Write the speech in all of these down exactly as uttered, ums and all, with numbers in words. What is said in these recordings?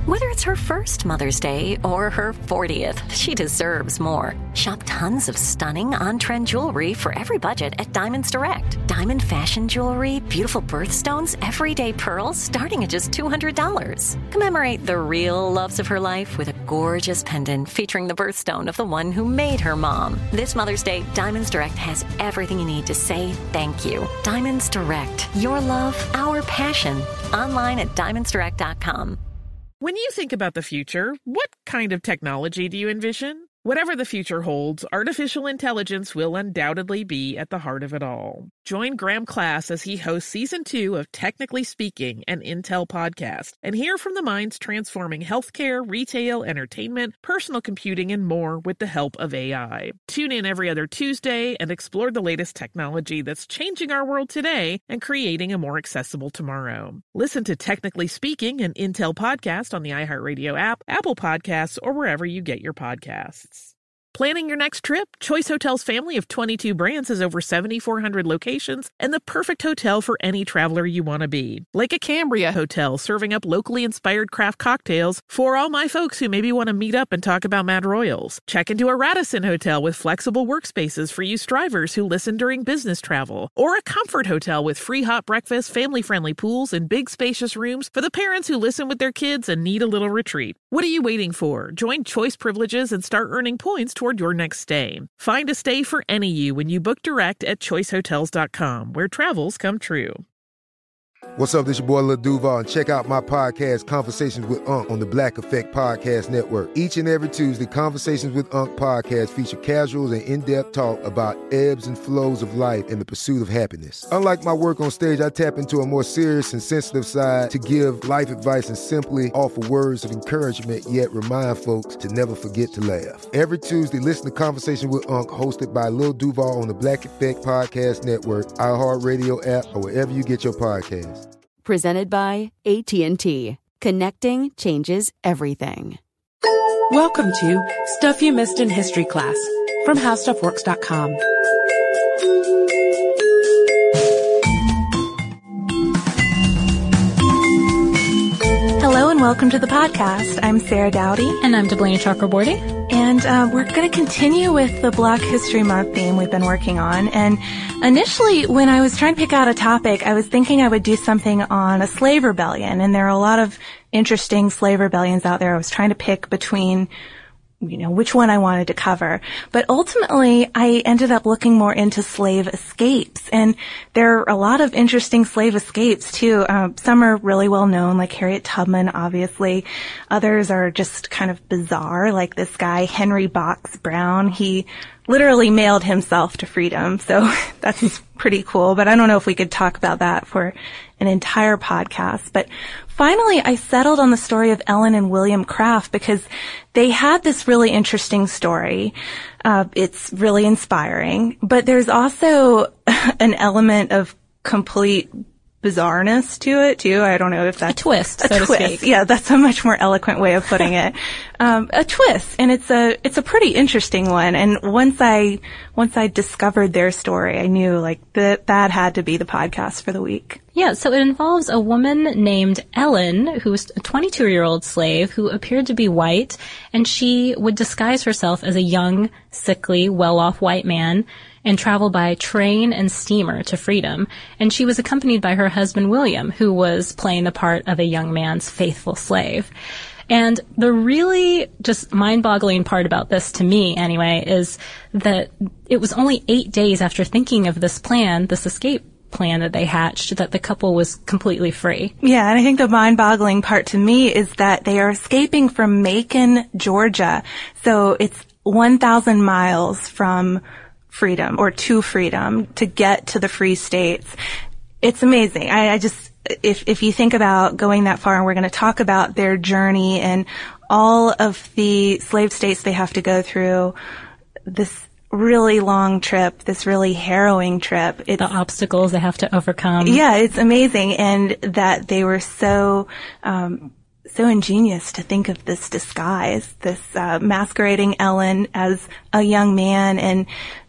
Whether it's her first Mother's Day or her fortieth, she deserves more. Shop tons of stunning on-trend jewelry for every budget at Diamonds Direct. Diamond fashion jewelry, beautiful birthstones, everyday pearls starting at just two hundred dollars. Commemorate the real loves of her life with a gorgeous pendant featuring the birthstone of the one who made her mom. This Mother's Day, Diamonds Direct has everything you need to say thank you. Diamonds Direct. Your love, our passion. Online at diamonds direct dot com. When you think about the future, what kind of technology do you envision? Whatever the future holds, artificial intelligence will undoubtedly be at the heart of it all. Join Graham Class as he hosts Season two of Technically Speaking, an Intel podcast, and hear from the minds transforming healthcare, retail, entertainment, personal computing, and more with the help of A I. Tune in every other Tuesday and explore the latest technology that's changing our world today and creating a more accessible tomorrow. Listen to Technically Speaking, an Intel podcast on the iHeartRadio app, Apple Podcasts, or wherever you get your podcasts. Planning your next trip? Choice Hotels' family of twenty-two brands has over seventy-four hundred locations and the perfect hotel for any traveler you want to be. Like a Cambria Hotel, serving up locally inspired craft cocktails for all my folks who maybe want to meet up and talk about Mad Royals. Check into a Radisson Hotel with flexible workspaces for you strivers who listen during business travel. Or a Comfort Hotel with free hot breakfast, family-friendly pools, and big spacious rooms for the parents who listen with their kids and need a little retreat. What are you waiting for? Join Choice Privileges and start earning points toward your next stay. Find a stay for any you when you book direct at choice hotels dot com, where travels come true. What's up, this your boy Lil Duval, and check out my podcast, Conversations with Unc, on the Black Effect Podcast Network. Each and every Tuesday, Conversations with Unc podcast feature casuals and in-depth talk about ebbs and flows of life and the pursuit of happiness. Unlike my work on stage, I tap into a more serious and sensitive side to give life advice and simply offer words of encouragement, yet remind folks to never forget to laugh. Every Tuesday, listen to Conversation with Unc, hosted by Lil Duval on the Black Effect Podcast Network, iHeartRadio app, or wherever you get your podcasts. Presented by A T and T. Connecting changes everything. Welcome to Stuff You Missed in History Class from how stuff works dot com. Hello and welcome to the podcast. I'm Sarah Dowdy. And I'm Delaney Chakraborty. And uh, we're going to continue with the Black History Month theme we've been working on. And initially, when I was trying to pick out a topic, I was thinking I would do something on a slave rebellion. And there are a lot of interesting slave rebellions out there. I was trying to pick between, you know, which one I wanted to cover. But ultimately, I ended up looking more into slave escapes. And there are a lot of interesting slave escapes, too. Um, some are really well known, like Harriet Tubman, obviously. Others are just kind of bizarre, like this guy, Henry Box Brown. He literally mailed himself to freedom. So that's pretty cool. But I don't know if we could talk about that for an entire podcast. But finally, I settled on the story of Ellen and William Craft because they had this really interesting story. Uh, it's really inspiring. But there's also an element of complete bizarreness to it, too. I don't know if that's... A twist, a so twist. to speak. Yeah, that's a much more eloquent way of putting it. Um, a twist. And it's a, it's a pretty interesting one. And once I, once I discovered their story, I knew, like, that, that had to be the podcast for the week. Yeah, so it involves a woman named Ellen, who was a twenty-two-year-old slave who appeared to be white, and she would disguise herself as a young, sickly, well-off white man and travel by train and steamer to freedom. And she was accompanied by her husband, William, who was playing the part of a young man's faithful slave. And the really just mind-boggling part about this, to me anyway, is that it was only eight days after thinking of this plan, this escape plan that they hatched, that the couple was completely free. Yeah, and I think the mind-boggling part to me is that they are escaping from Macon, Georgia. So it's one thousand miles from freedom, or to freedom, to get to the free states. It's amazing. I, I just, if, if you think about going that far, and we're going to talk about their journey and all of the slave states they have to go through, this really long trip, this really harrowing trip. It's, the obstacles they have to overcome. Yeah, it's amazing. And that they were so, um, so ingenious to think of this disguise, this, uh, masquerading Ellen as a young man and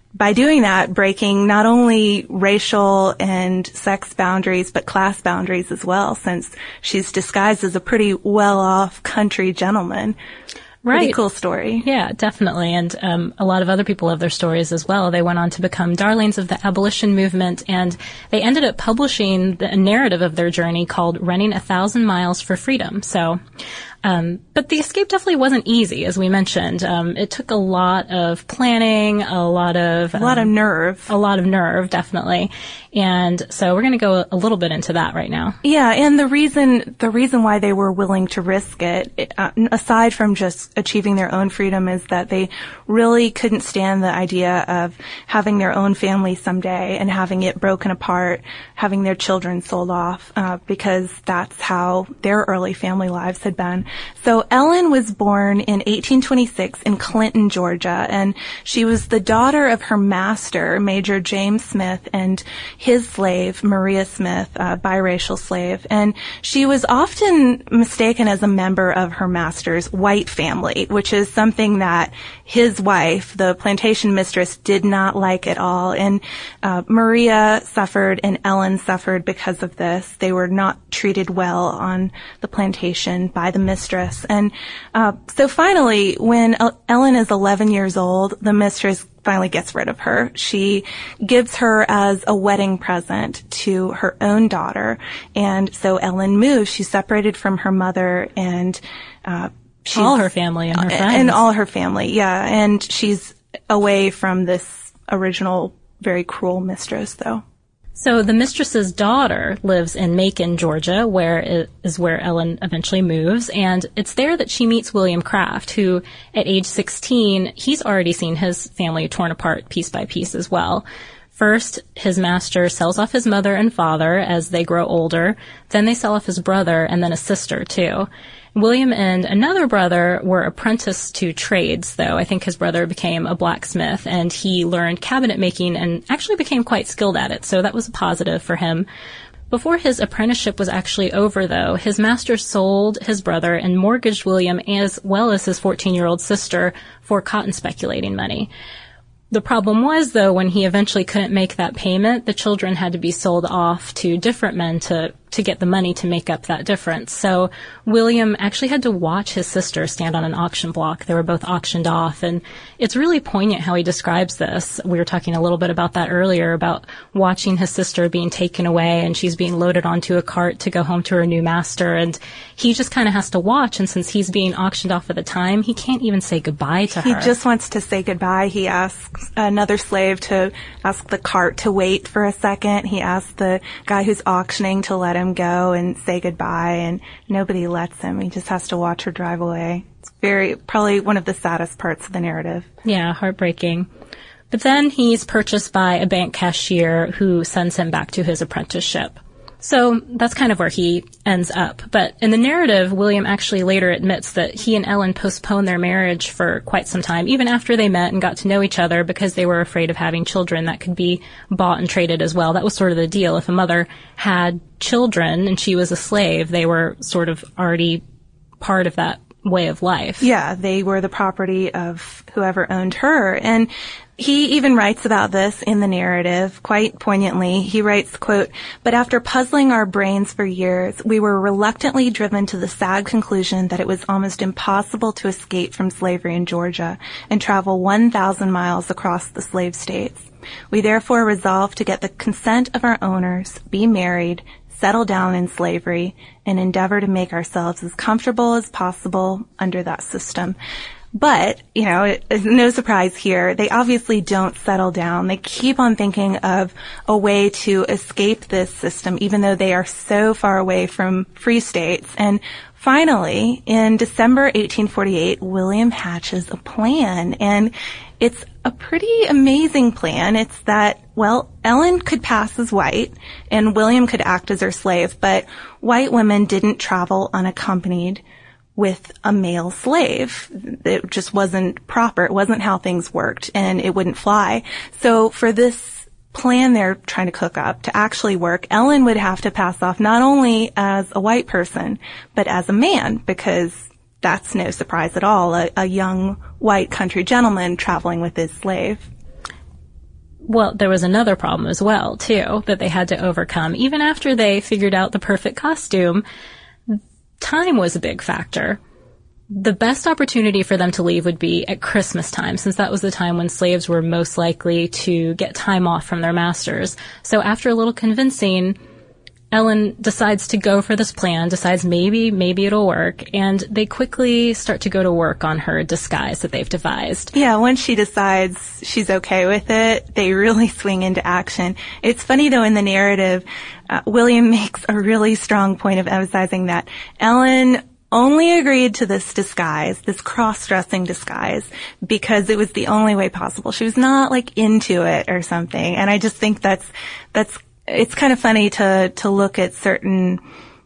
by doing that, breaking not only racial and sex boundaries, but class boundaries as well, since she's disguised as a pretty well-off country gentleman. Right. Pretty cool story. Yeah, definitely. And um, a lot of other people have their stories as well. They went on to become darlings of the abolition movement, and they ended up publishing the narrative of their journey called Running a Thousand Miles for Freedom. So, um, but the escape definitely wasn't easy, as we mentioned. Um, it took a lot of planning, a lot of... A lot um, of nerve. A lot of nerve, definitely. And so we're going to go a little bit into that right now. Yeah, and the reason the reason why they were willing to risk it, uh, aside from just achieving their own freedom, is that they really couldn't stand the idea of having their own family someday and having it broken apart, having their children sold off, uh, because that's how their early family lives had been. So Ellen was born in eighteen twenty-six in Clinton, Georgia, and she was the daughter of her master, Major James Smith, and his slave, Maria Smith, a biracial slave. And she was often mistaken as a member of her master's white family, which is something that his wife, the plantation mistress, did not like at all. And uh, Maria suffered and Ellen suffered because of this. They were not treated well on the plantation by the mistress. And uh, so finally, when Ellen is eleven years old, the mistress finally gets rid of her. She gives her as a wedding present to her own daughter. And so Ellen moves. She's separated from her mother and uh she's, all her family and her friends. And all her family, yeah. And she's away from this original, very cruel mistress, though. So the mistress's daughter lives in Macon, Georgia, where it is where Ellen eventually moves, and it's there that she meets William Craft, who at age sixteen, he's already seen his family torn apart piece by piece as well. First, his master sells off his mother and father as they grow older. Then they sell off his brother and then a sister, too. William and another brother were apprenticed to trades, though. I think his brother became a blacksmith, and he learned cabinet making and actually became quite skilled at it, so that was a positive for him. Before his apprenticeship was actually over, though, his master sold his brother and mortgaged William as well as his fourteen-year-old sister for cotton speculating money. The problem was, though, when he eventually couldn't make that payment, the children had to be sold off to different men to to get the money to make up that difference. So William actually had to watch his sister stand on an auction block. They were both auctioned off, and it's really poignant how he describes this. We were talking a little bit about that earlier, about watching his sister being taken away, and she's being loaded onto a cart to go home to her new master, and he just kind of has to watch, and since he's being auctioned off at the time, he can't even say goodbye to he her. He just wants to say goodbye. He asks another slave to ask the cart to wait for a second. He asks the guy who's auctioning to let him go and say goodbye, and nobody lets him. He just has to watch her drive away. It's very, probably one of the saddest parts of the narrative. Yeah, heartbreaking. But then he's purchased by a bank cashier who sends him back to his apprenticeship. So that's kind of where he ends up. But in the narrative, William actually later admits that he and Ellen postponed their marriage for quite some time, even after they met and got to know each other, because they were afraid of having children that could be bought and traded as well. That was sort of the deal. If a mother had children and she was a slave, they were sort of already part of that way of life. Yeah, they were the property of whoever owned her. And he even writes about this in the narrative quite poignantly. He writes, quote, "But after puzzling our brains for years, we were reluctantly driven to the sad conclusion that it was almost impossible to escape from slavery in Georgia and travel one thousand miles across the slave states. We therefore resolved to get the consent of our owners, be married, settle down in slavery, and endeavor to make ourselves as comfortable as possible under that system." But, you know, it, it's no surprise here. They obviously don't settle down. They keep on thinking of a way to escape this system, even though they are so far away from free states. And finally, in December eighteen forty-eight, William hatches a plan. And it's a pretty amazing plan. It's that, well, Ellen could pass as white and William could act as her slave, but white women didn't travel unaccompanied with a male slave. It just wasn't proper. It wasn't how things worked, and it wouldn't fly. So for this plan they're trying to cook up to actually work, Ellen would have to pass off not only as a white person, but as a man, because that's no surprise at all, a, a young white country gentleman traveling with his slave. Well, there was another problem as well, too, that they had to overcome. Even after they figured out the perfect costume, time was a big factor. The best opportunity for them to leave would be at Christmas time, since that was the time when slaves were most likely to get time off from their masters. So after a little convincing, Ellen decides to go for this plan, decides maybe, maybe it'll work, and they quickly start to go to work on her disguise that they've devised. Yeah, once she decides she's okay with it, they really swing into action. It's funny, though, in the narrative, uh, William makes a really strong point of emphasizing that Ellen only agreed to this disguise, this cross-dressing disguise, because it was the only way possible. She was not, like, into it or something. And I just think that's, that's, it's kind of funny to, to look at certain,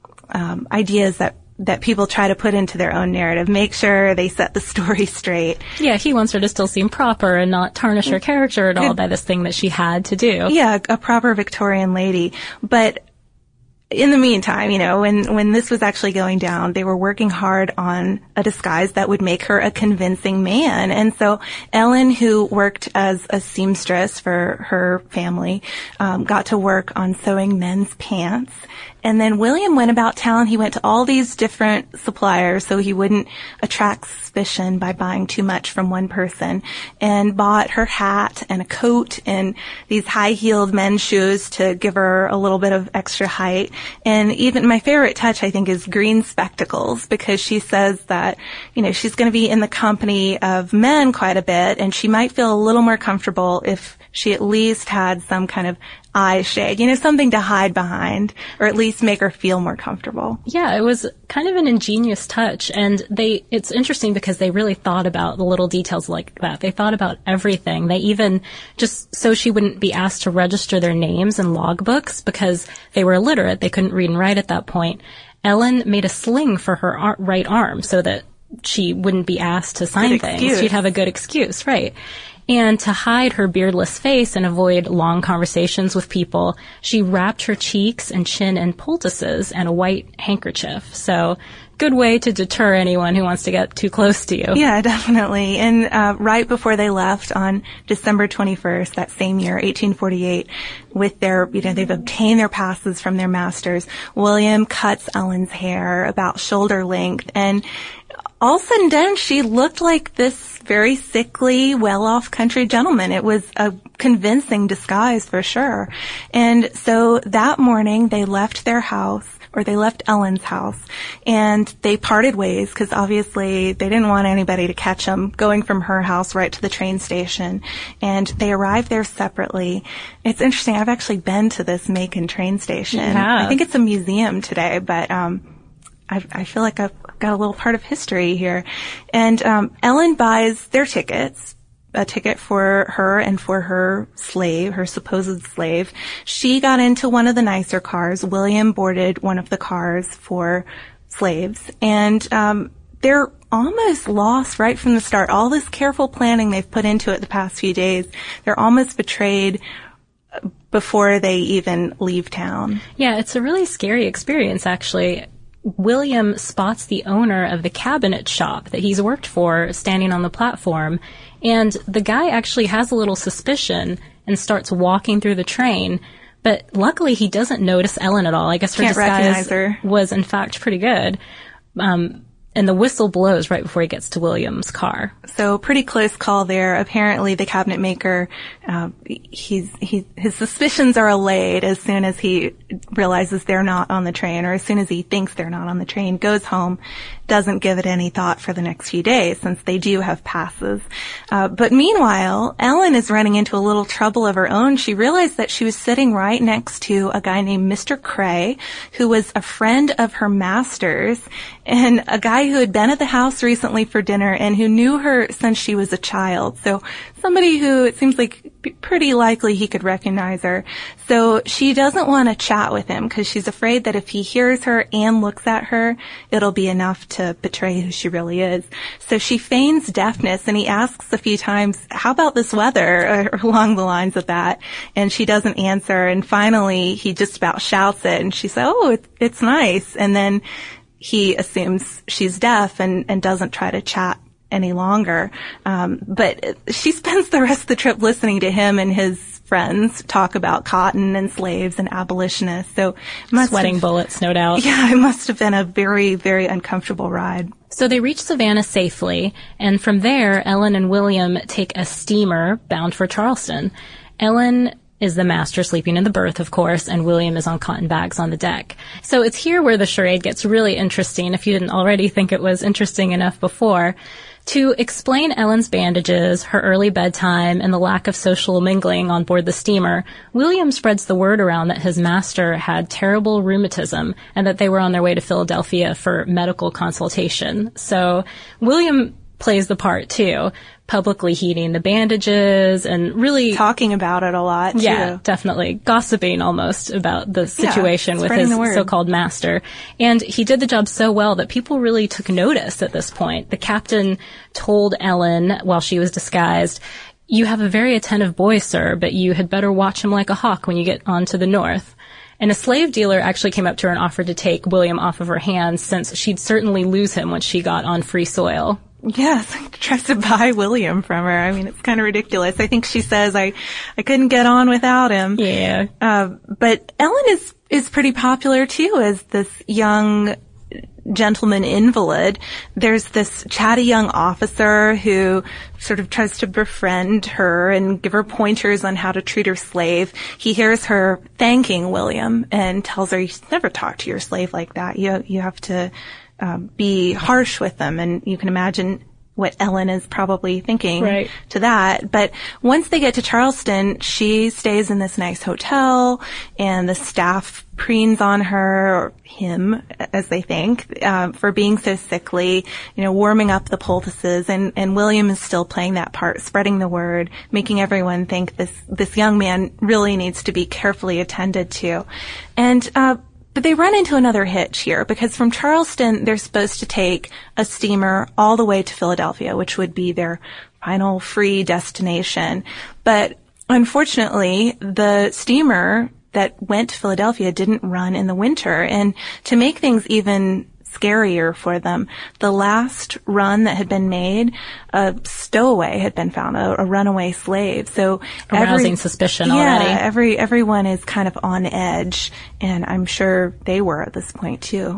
um, ideas that, that people try to put into their own narrative. Make sure they set the story straight. Yeah, he wants her to still seem proper and not tarnish her character at all by this thing that she had to do. Yeah, a proper Victorian lady. But in the meantime, you know, when, when this was actually going down, they were working hard on a disguise that would make her a convincing man. And so Ellen, who worked as a seamstress for her family, um, got to work on sewing men's pants. And then William went about town. He went to all these different suppliers so he wouldn't attract suspicion by buying too much from one person, and bought her hat and a coat and these high-heeled men's shoes to give her a little bit of extra height. And even my favorite touch, I think, is green spectacles, because she says that, you know, she's going to be in the company of men quite a bit, and she might feel a little more comfortable if she at least had some kind of eye shade, you know, something to hide behind, or at least make her feel more comfortable. Yeah, it was kind of an ingenious touch, and they, it's interesting because they really thought about the little details like that. They thought about everything. They even, just so she wouldn't be asked to register their names in logbooks because they were illiterate, they couldn't read and write at that point, Ellen made a sling for her ar- right arm so that she wouldn't be asked to sign things. She'd have a good excuse, right? And to hide her beardless face and avoid long conversations with people, she wrapped her cheeks and chin in poultices and a white handkerchief. So, good way to deter anyone who wants to get too close to you. Yeah, definitely. And uh, right before they left on December twenty-first, that same year, eighteen forty-eight, with their, you know, they've obtained their passes from their masters, William cuts Ellen's hair about shoulder length, and all said and done, she looked like this very sickly, well-off country gentleman. It was a convincing disguise for sure. And so that morning they left their house, or they left Ellen's house, and they parted ways because obviously they didn't want anybody to catch them going from her house right to the train station. And they arrived there separately. It's interesting. I've actually been to this Macon train station. I think it's a museum today, but um I, I feel like I've got a little part of history here. And um Ellen buys their tickets, a ticket for her and for her slave, her supposed slave. She got into one of the nicer cars. William boarded one of the cars for slaves. And um they're almost lost right from the start. All this careful planning they've put into it the past few days, they're almost betrayed before they even leave town. Yeah, it's a really scary experience, actually. William spots the owner of the cabinet shop that he's worked for standing on the platform, and the guy actually has a little suspicion and starts walking through the train, but luckily he doesn't notice Ellen at all. I guess her Can't disguise her. was in fact pretty good. Um, and the whistle blows right before he gets to William's car. So pretty close call there. Apparently the cabinet maker, uh, he's, he, his suspicions are allayed as soon as he realizes they're not on the train, or as soon as he thinks they're not on the train, goes home, doesn't give it any thought for the next few days since they do have passes. Uh, but meanwhile, Ellen is running into a little trouble of her own. She realized that she was sitting right next to a guy named Mister Cray, who was a friend of her master's, and a guy who had been at the house recently for dinner and who knew her since she was a child. So somebody who it seems like pretty likely he could recognize her. So she doesn't want to chat with him because she's afraid that if he hears her and looks at her, it'll be enough to betray who she really is. So she feigns deafness, and he asks a few times, how about this weather, or along the lines of that. And she doesn't answer. And finally, he just about shouts it, and she says, oh, it, it's nice. And then he assumes she's deaf and, and doesn't try to chat any longer. Um, but she spends the rest of the trip listening to him and his friends talk about cotton and slaves and abolitionists. So must Sweating have, bullets, no doubt. Yeah, it must have been a very, very uncomfortable ride. So they reach Savannah safely, and from there, Ellen and William take a steamer bound for Charleston. Ellen is the master sleeping in the berth, of course, and William is on cotton bags on the deck. So it's here where the charade gets really interesting, if you didn't already think it was interesting enough before. To explain Ellen's bandages, her early bedtime, and the lack of social mingling on board the steamer, William spreads the word around that his master had terrible rheumatism and that they were on their way to Philadelphia for medical consultation. So William plays the part too, publicly heating the bandages and really talking about it a lot too. Yeah, definitely. Gossiping almost about the situation yeah, with his so-called master. And he did the job so well that people really took notice at this point. The captain told Ellen while she was disguised, "You have a very attentive boy, sir, but you had better watch him like a hawk when you get on to the north." And a slave dealer actually came up to her and offered to take William off of her hands since she'd certainly lose him once she got on free soil. Yes, tries to buy William from her. I mean, it's kind of ridiculous. I think she says, I, I couldn't get on without him. Yeah. Uh, but Ellen is, is pretty popular too as this young gentleman invalid. There's this chatty young officer who sort of tries to befriend her and give her pointers on how to treat her slave. He hears her thanking William and tells her, "You should never talk to your slave like that. You, you have to, Um, be harsh with them." And you can imagine what Ellen is probably thinking right. to that. But once they get to Charleston, she stays in this nice hotel, and the staff preens on her, or him, as they think, uh, for being so sickly, you know, warming up the poultices. And, and William is still playing that part, spreading the word, making everyone think this, this young man really needs to be carefully attended to. And, uh, But they run into another hitch here, because from Charleston, they're supposed to take a steamer all the way to Philadelphia, which would be their final free destination. But unfortunately, the steamer that went to Philadelphia didn't run in the winter. And to make things even scarier for them, the last run that had been made, a stowaway had been found, a, a runaway slave. So arousing suspicion yeah, already. Yeah, every everyone is kind of on edge, and I'm sure they were at this point too.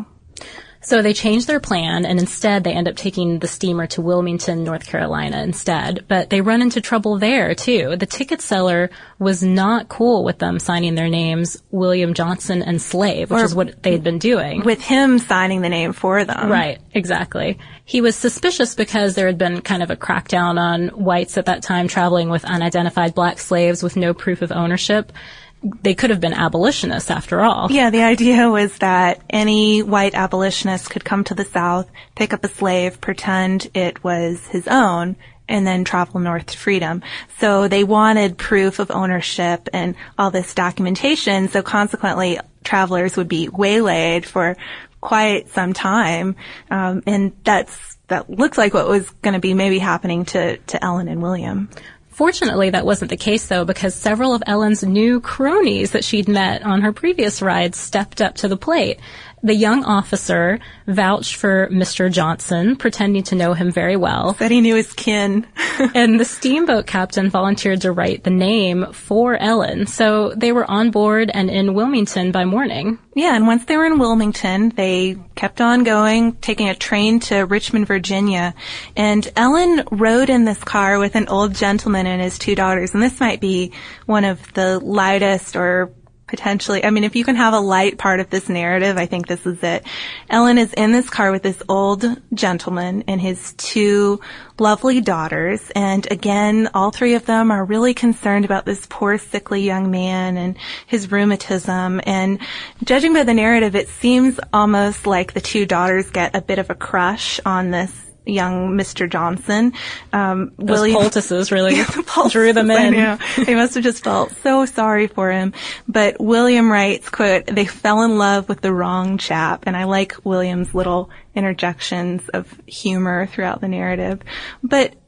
So they changed their plan, and instead they end up taking the steamer to Wilmington, North Carolina instead. But they run into trouble there, too. The ticket seller was not cool with them signing their names William Johnson and Slave, which or is what they'd been doing. With him signing the name for them. Right, exactly. He was suspicious because there had been kind of a crackdown on whites at that time traveling with unidentified black slaves with no proof of ownership. They could have been abolitionists after all. Yeah, the idea was that any white abolitionist could come to the South, pick up a slave, pretend it was his own, and then travel north to freedom. So they wanted proof of ownership and all this documentation, so consequently travelers would be waylaid for quite some time, um, and that's that looks like what was going to be maybe happening to, to Ellen and William. Fortunately, that wasn't the case, though, because several of Ellen's new cronies that she'd met on her previous rides stepped up to the plate. The young officer vouched for Mister Johnson, pretending to know him very well. Said he knew his kin. And the steamboat captain volunteered to write the name for Ellen. So they were on board and in Wilmington by morning. Yeah, and once they were in Wilmington, they kept on going, taking a train to Richmond, Virginia. And Ellen rode in this car with an old gentleman and his two daughters. And this might be one of the lightest or potentially, I mean, if you can have a light part of this narrative, I think this is it. Ellen is in this car with this old gentleman and his two lovely daughters. And again, all three of them are really concerned about this poor, sickly young man and his rheumatism. And judging by the narrative, it seems almost like the two daughters get a bit of a crush on this young Mister Johnson. Um, Those William, poultices really yeah, the poultices, drew them in. I know. They must have just felt so sorry for him. But William writes, quote, "They fell in love with the wrong chap." And I like William's little interjections of humor throughout the narrative. But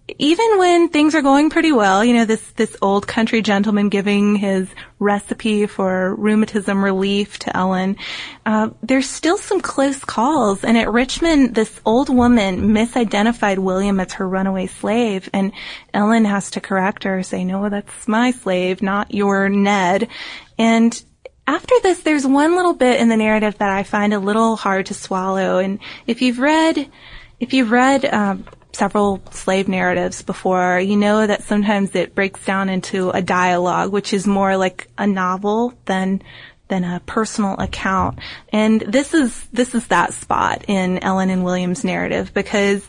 even when things are going pretty well, you know, this, this old country gentleman giving his recipe for rheumatism relief to Ellen, uh, there's still some close calls. And at Richmond, this old woman misidentified William as her runaway slave, and Ellen has to correct her, say, no, that's my slave, not your Ned. And after this, there's one little bit in the narrative that I find a little hard to swallow. And if you've read, if you've read, um, several slave narratives before, you know that sometimes it breaks down into a dialogue, which is more like a novel than than a personal account. And this is this is that spot in Ellen and William's narrative, because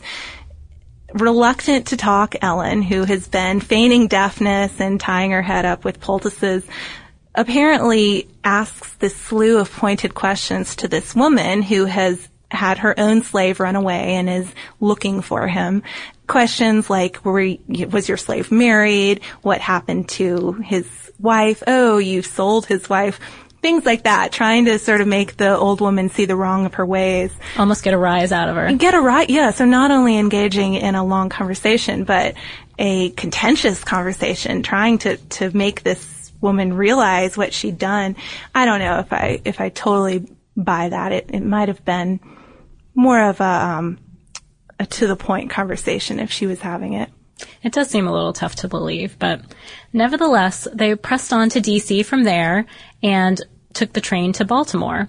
reluctant to talk Ellen, who has been feigning deafness and tying her head up with poultices, apparently asks this slew of pointed questions to this woman who has had her own slave run away and is looking for him. Questions like, were you, was your slave married? What happened to his wife? Oh, you sold his wife. Things like that, trying to sort of make the old woman see the wrong of her ways. Almost get a rise out of her. Get a rise, yeah. So not only engaging in a long conversation, but a contentious conversation, trying to, to make this woman realize what she'd done. I don't know if I, if I totally buy that. It, it might have been more of a, um, a to-the-point conversation if she was having it. It does seem a little tough to believe, but nevertheless, they pressed on to D C from there and took the train to Baltimore.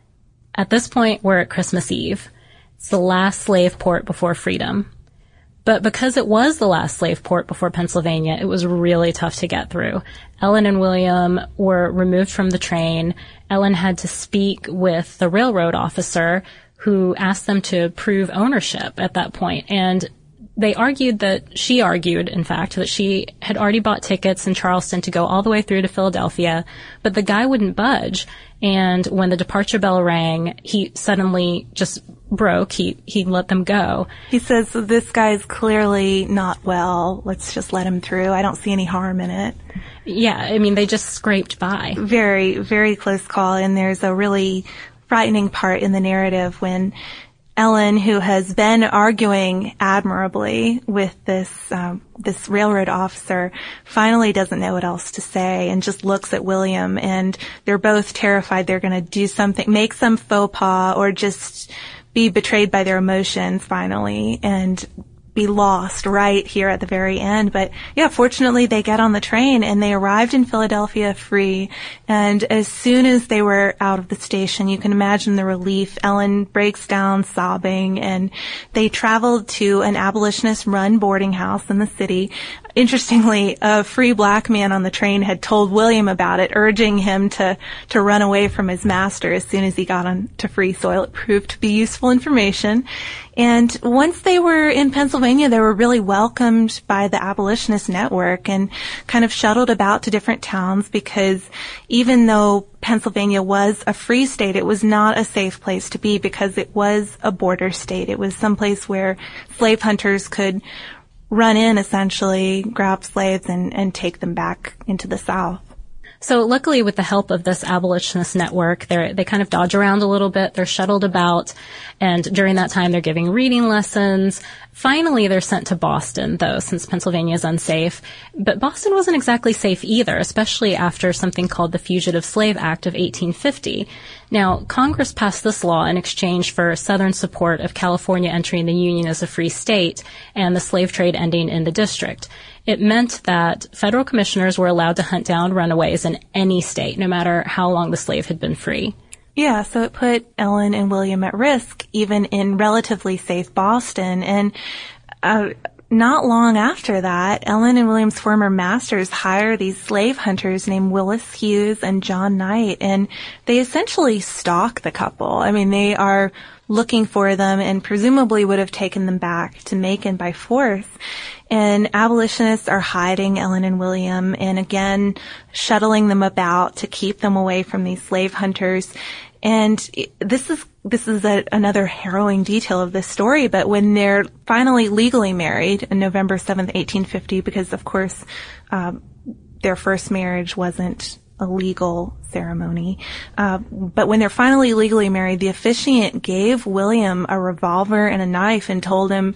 At this point, we're at Christmas Eve. It's the last slave port before freedom. But because it was the last slave port before Pennsylvania, it was really tough to get through. Ellen and William were removed from the train. Ellen had to speak with the railroad officer who asked them to prove ownership at that point. And they argued that, she argued, in fact, that she had already bought tickets in Charleston to go all the way through to Philadelphia, but the guy wouldn't budge. And when the departure bell rang, he suddenly just broke. He, he let them go. He says, this guy's clearly not well. Let's just let him through. I don't see any harm in it. Yeah, I mean, they just scraped by. Very, very close call. And there's a really frightening part in the narrative when Ellen, who has been arguing admirably with this um, this railroad officer, finally doesn't know what else to say and just looks at William, and they're both terrified they're going to do something, make some faux pas, or just be betrayed by their emotions finally and be lost right here at the very end. But yeah, fortunately they get on the train and they arrived in Philadelphia free. And as soon as they were out of the station, you can imagine the relief. Ellen breaks down sobbing, and they traveled to an abolitionist-run boarding house in the city. Interestingly, a free black man on the train had told William about it, urging him to, to run away from his master as soon as he got on to free soil. It proved to be useful information. And once they were in Pennsylvania, they were really welcomed by the abolitionist network and kind of shuttled about to different towns, because even though Pennsylvania was a free state, it was not a safe place to be because it was a border state. It was someplace where slave hunters could run in, essentially, grab slaves and, and take them back into the South. So luckily, with the help of this abolitionist network, they they kind of dodge around a little bit. They're shuttled about, and during that time, they're giving reading lessons. Finally, they're sent to Boston, though, since Pennsylvania is unsafe. But Boston wasn't exactly safe either, especially after something called the Fugitive Slave Act of eighteen fifty. Now, Congress passed this law in exchange for Southern support of California entering the Union as a free state and the slave trade ending in the district. It meant that federal commissioners were allowed to hunt down runaways in any state, no matter how long the slave had been free. Yeah, so it put Ellen and William at risk, even in relatively safe Boston. And uh, not long after that, Ellen and William's former masters hire these slave hunters named Willis Hughes and John Knight, and they essentially stalk the couple. I mean, they are looking for them and presumably would have taken them back to Macon by force. And abolitionists are hiding Ellen and William and again shuttling them about to keep them away from these slave hunters. And this is this is a, another harrowing detail of this story, but when they're finally legally married on November seventh, eighteen fifty, because of course um, their first marriage wasn't a legal ceremony, uh, but when they're finally legally married, the officiant gave William a revolver and a knife and told him,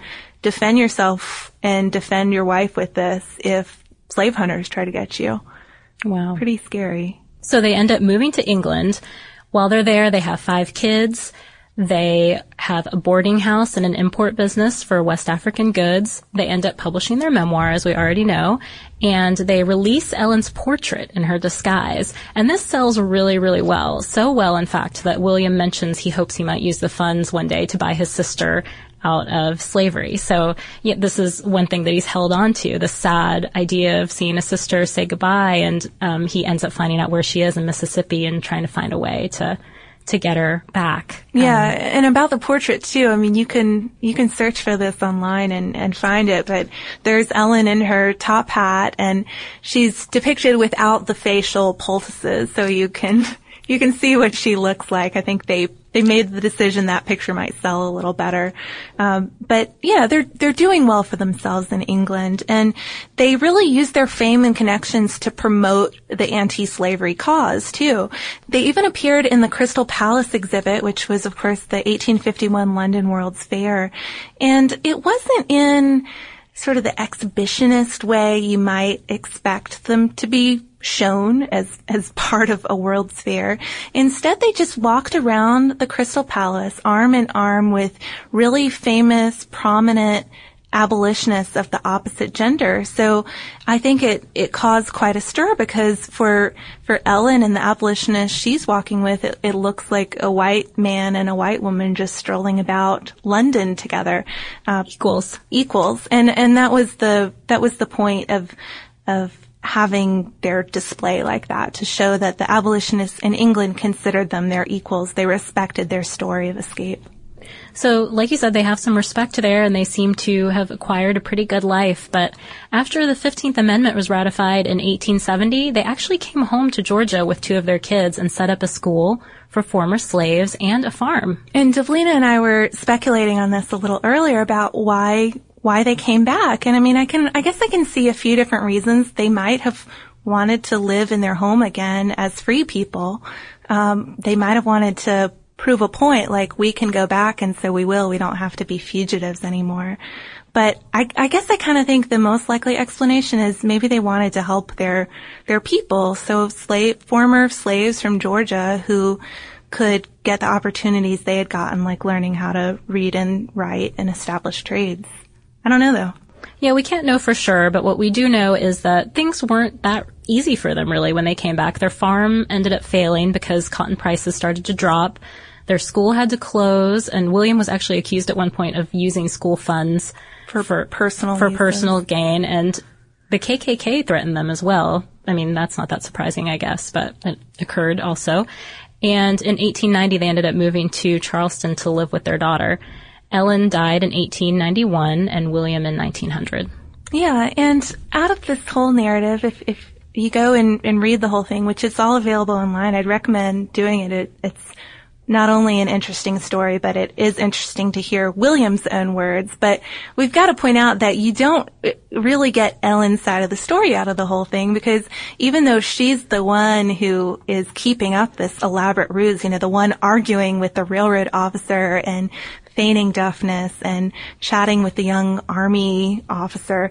defend yourself and defend your wife with this if slave hunters try to get you. Wow. Pretty scary. So they end up moving to England. While they're there, they have five kids. They have a boarding house and an import business for West African goods. They end up publishing their memoir, as we already know, and they release Ellen's portrait in her disguise. And this sells really, really well. So well, in fact, that William mentions he hopes he might use the funds one day to buy his sister out of slavery. So yeah, this is one thing that he's held on to, the sad idea of seeing a sister say goodbye, and um, he ends up finding out where she is in Mississippi and trying to find a way to to get her back. Yeah, um, and about the portrait too, I mean, you can, you can search for this online and, and find it, but there's Ellen in her top hat, and she's depicted without the facial poultices, so you can, you can see what she looks like. I think they, they made the decision that picture might sell a little better. Um, but yeah, they're, they're doing well for themselves in England, and they really use their fame and connections to promote the anti-slavery cause too. They even appeared in the Crystal Palace exhibit, which was of course the eighteen fifty-one London World's Fair. And it wasn't in sort of the exhibitionist way you might expect them to be shown as as part of a World's Fair. Instead, they just walked around the Crystal Palace arm in arm with really famous, prominent abolitionists of the opposite gender. So I think it it caused quite a stir, because for for Ellen and the abolitionist she's walking with, it, it looks like a white man and a white woman just strolling about London together. Uh, equals. Equals. And and that was the that was the point of of having their display like that, to show that the abolitionists in England considered them their equals. They respected their story of escape. So, like you said, they have some respect there, and they seem to have acquired a pretty good life. But after the fifteenth Amendment was ratified in eighteen seventy, they actually came home to Georgia with two of their kids and set up a school for former slaves and a farm. And Devlina and I were speculating on this a little earlier about why why they came back. And I mean, I can, I guess I can see a few different reasons. They might have wanted to live in their home again as free people. Um, they might have wanted to prove a point, like, we can go back, and so we will. We don't have to be fugitives anymore. But I, I guess I kind of think the most likely explanation is maybe they wanted to help their, their people. So slave, former slaves from Georgia who could get the opportunities they had gotten, like learning how to read and write and establish trades. I don't know, though. Yeah, we can't know for sure, but what we do know is that things weren't that easy for them, really, when they came back. Their farm ended up failing because cotton prices started to drop. Their school had to close, and William was actually accused at one point of using school funds for, for personal for reasons. personal gain, and the K K K threatened them as well. I mean, that's not that surprising, I guess, but it occurred also. And in eighteen ninety, they ended up moving to Charleston to live with their daughter. Ellen died in eighteen ninety-one and William in nineteen hundred. Yeah, and out of this whole narrative, if, if you go and, and read the whole thing, which is all available online, I'd recommend doing it. it. It's not only an interesting story, but it is interesting to hear William's own words. But we've got to point out that you don't really get Ellen's side of the story out of the whole thing, because even though she's the one who is keeping up this elaborate ruse, you know, the one arguing with the railroad officer and feigning deafness and chatting with the young army officer,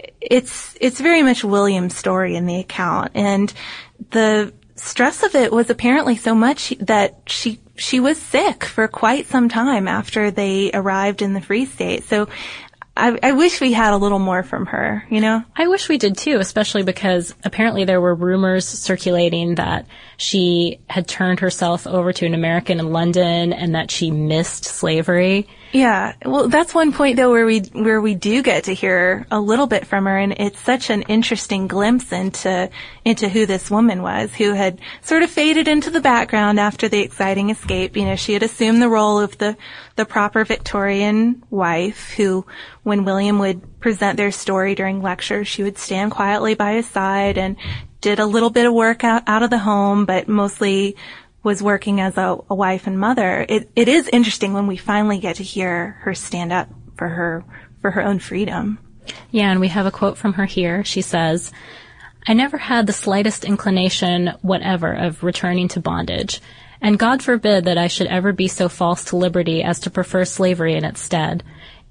it's it's very much William's story in the account. And the stress of it was apparently so much that she she was sick for quite some time after they arrived in the Free State. So I, I wish we had a little more from her, you know? I wish we did too, especially because apparently there were rumors circulating that she had turned herself over to an American in London and that she missed slavery. Yeah. Well, that's one point though where we, where we do get to hear a little bit from her, and it's such an interesting glimpse into, into who this woman was, who had sort of faded into the background after the exciting escape. You know, she had assumed the role of the, the proper Victorian wife who, when William would present their story during lectures, she would stand quietly by his side and did a little bit of work out, out of the home, but mostly was working as a, a wife and mother. It, it is interesting when we finally get to hear her stand up for her, for her own freedom. Yeah, and we have a quote from her here. She says, "I never had the slightest inclination whatever of returning to bondage, and God forbid that I should ever be so false to liberty as to prefer slavery in its stead.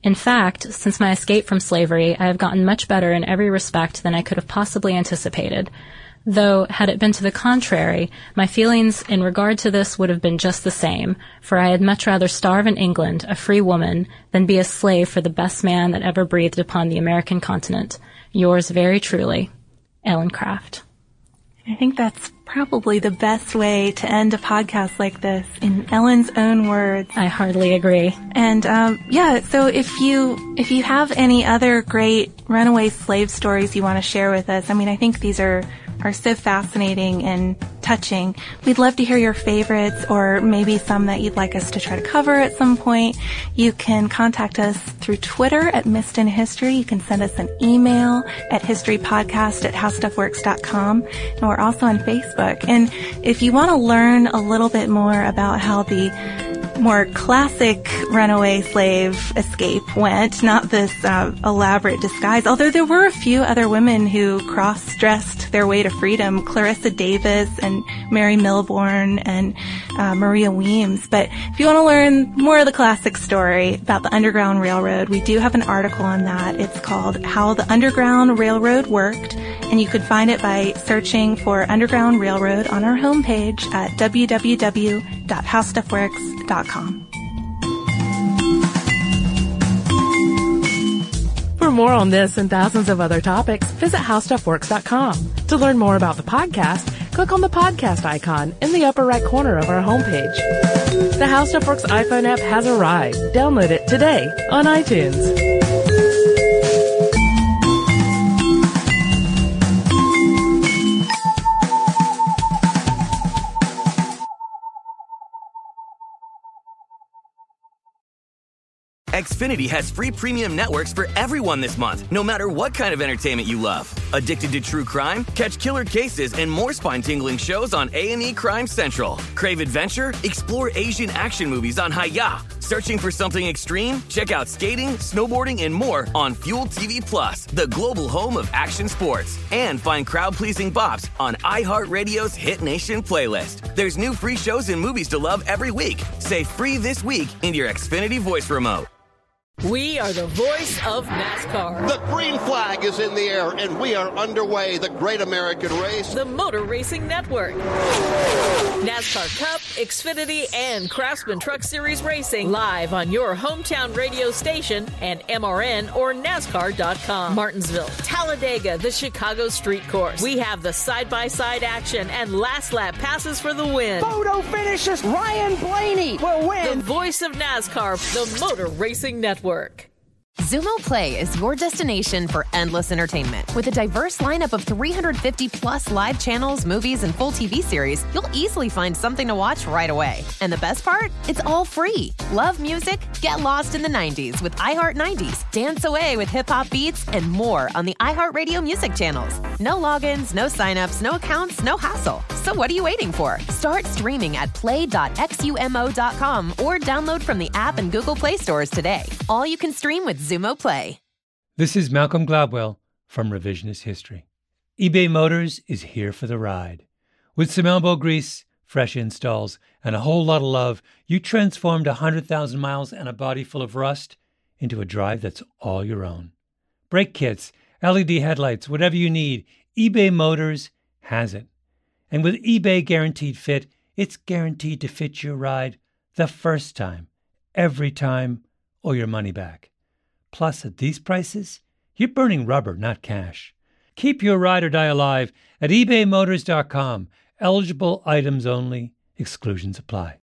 In fact, since my escape from slavery, I have gotten much better in every respect than I could have possibly anticipated. Though, had it been to the contrary, my feelings in regard to this would have been just the same, for I had much rather starve in England, a free woman, than be a slave for the best man that ever breathed upon the American continent. Yours very truly, Ellen Craft. I think that's probably the best way to end a podcast like this, in Ellen's own words. I heartily agree. And um, yeah, so if you if you have any other great runaway slave stories you want to share with us, I mean, I think these are are so fascinating and touching. We'd love to hear your favorites, or maybe some that you'd like us to try to cover at some point. You can contact us through Twitter at Missed in History. You can send us an email at historypodcast at howstuffworks dot com. And we're also on Facebook. And if you want to learn a little bit more about how the more classic runaway slave escape went, not this uh, elaborate disguise, although there were a few other women who cross-dressed their way to freedom, Clarissa Davis and Mary Milbourne and uh, Maria Weems. But if you want to learn more of the classic story about the Underground Railroad, we do have an article on that. It's called How the Underground Railroad Worked, and you could find it by searching for Underground Railroad on our homepage at w w w dot how stuff works dot com. For more on this and thousands of other topics, visit how stuff works dot com. To learn more about the podcast, click on the podcast icon in the upper right corner of our homepage. The HowStuffWorks iPhone app has arrived. Download it today on iTunes. Xfinity has free premium networks for everyone this month, no matter what kind of entertainment you love. Addicted to true crime? Catch killer cases and more spine-tingling shows on A and E Crime Central. Crave adventure? Explore Asian action movies on Hi-Ya. Searching for something extreme? Check out skating, snowboarding, and more on Fuel T V Plus, the global home of action sports. And find crowd-pleasing bops on iHeartRadio's Hit Nation playlist. There's new free shows and movies to love every week. Say free this week in your Xfinity voice remote. We are the voice of NASCAR. The green flag is in the air, and we are underway. The Great American Race. The Motor Racing Network. NASCAR Cup, Xfinity, and Craftsman Truck Series Racing live on your hometown radio station and M R N or NASCAR dot com. Martinsville, Talladega, the Chicago Street Course. We have the side-by-side action and last lap passes for the win. Photo finishes. Ryan Blaney will win. The voice of NASCAR, the Motor Racing Network. Xumo Play is your destination for endless entertainment. With a diverse lineup of three hundred fifty plus live channels, movies, and full T V series, you'll easily find something to watch right away. And the best part? It's all free. Love music? Get lost in the nineties with iHeart nineties. Dance away with hip-hop beats and more on the iHeartRadio music channels. No logins, no signups, no accounts, no hassle. So what are you waiting for? Start streaming at play dot xumo dot com or download from the app and Google Play stores today. All you can stream with Xumo Play. This is Malcolm Gladwell from Revisionist History. eBay Motors is here for the ride. With some elbow grease, fresh installs, and a whole lot of love, you transformed one hundred thousand miles and a body full of rust into a drive that's all your own. Brake kits, L E D headlights, whatever you need, eBay Motors has it. And with eBay Guaranteed Fit, it's guaranteed to fit your ride the first time, every time, or your money back. Plus, at these prices, you're burning rubber, not cash. Keep your ride or die alive at ebay motors dot com. Eligible items only. Exclusions apply.